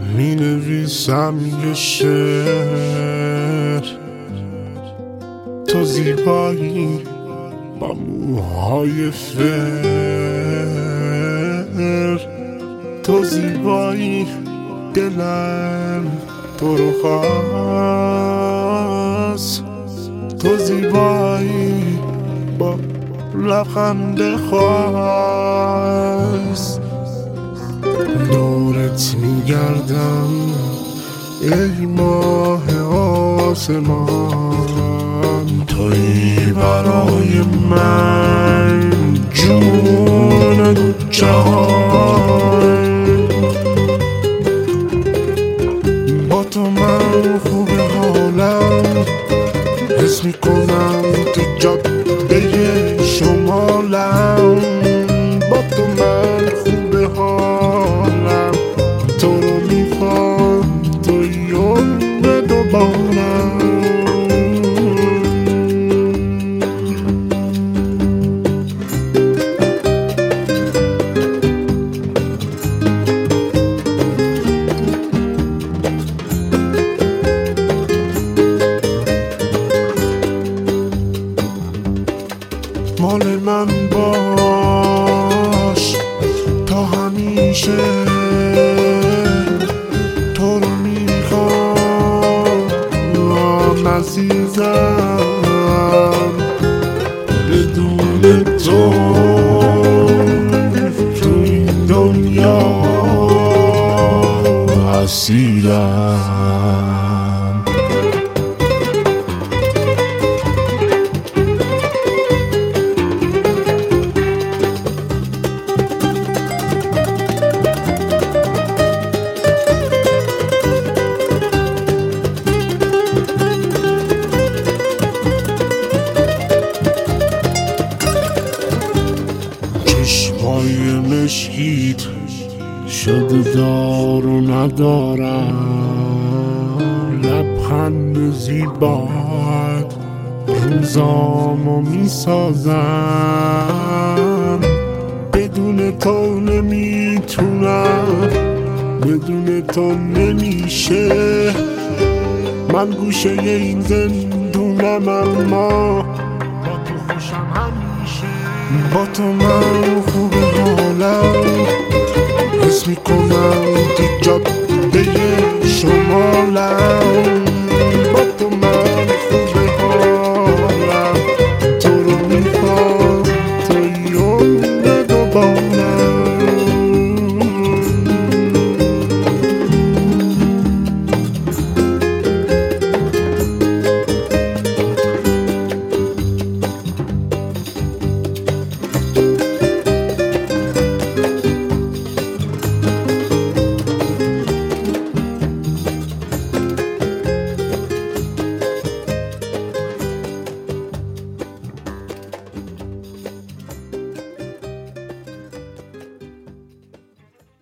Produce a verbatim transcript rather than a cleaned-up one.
می نویسم یه شعر، تو زیبایی با موهای فر، تو زیبایی دلم تو رو خواست، تو زیبایی با لبخند خواست. دورت میگردم ای ماه آسمان، تویی برای من جون جهان. با تو من خوب حالم، حس میکنم تو جاده شمالم. با تو من خوب حالم، تو رو میخوام توی عمر دوبارم. مال من باش تا همیشه، تو رو میخوام عزیزم. بدون تو تو این دنیا اسیرم. چشمای مشکیت شده دار و ندارم، لبخند زیبات روزامو میسازم. بدون تو نمیتونم، بدون تو نمیشه. من گوشه این زندونم اما با تو خوشم همیشه. با تو من خوب حالم، حس میکنم تو